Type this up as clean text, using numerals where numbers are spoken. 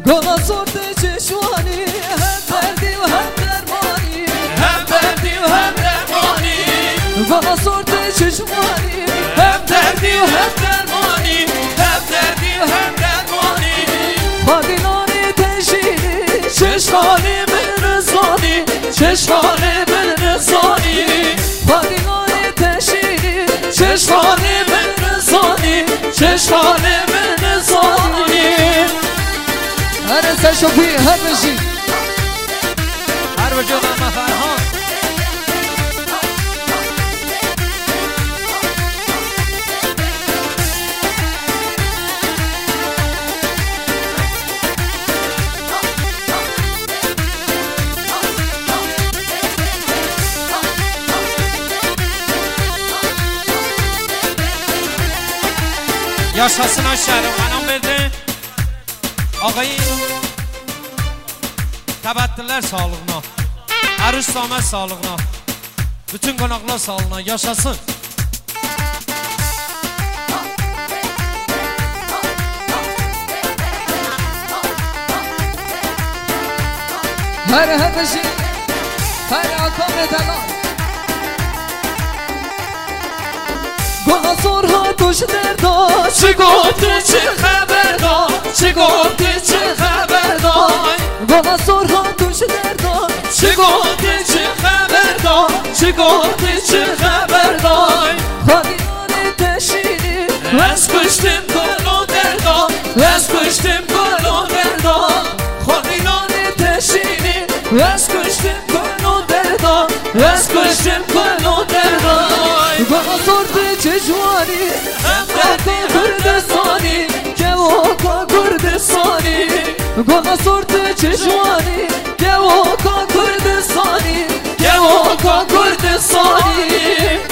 گلا سرد چشمانی هم دردی و هم درمانی هم دردی و هم درمانی گلا سرد چشمانی هم دردی و هم درمانی هم دردی و هم درمانی بادینانی تنشینی چشمانی من رزانی چشمانی من رزانی بادینانی تنشینی چشمانی من رزانی چشمانی من رزانی هر سشوفی هر بشی هر وجود ما فرهان Yaşasın aşağıda anam verdi ağayı təbəttilər sağlığına Arış Samet sağlığına bütün qonaqlar sağlığına yaşasın her beşi her akam edeler Bana sorha tuş derda چی گفتی چی خبردار چی گفتی چی خبردار Bana sorha tuş derda چی گفتی چی خبردار چی گفتی چی خبردار Hadinane teşini از کشتیم کلو دردار از کشتیم کلو دردار Hadinane teşini از کشتیم کلو دردار از کشتیم کلو دردار Bana sordu çeşvani Aka Kurdistani Kevoka Kurdistani Bana sordu çeşvani Kevoka Kurdistani Kevoka Kurdistani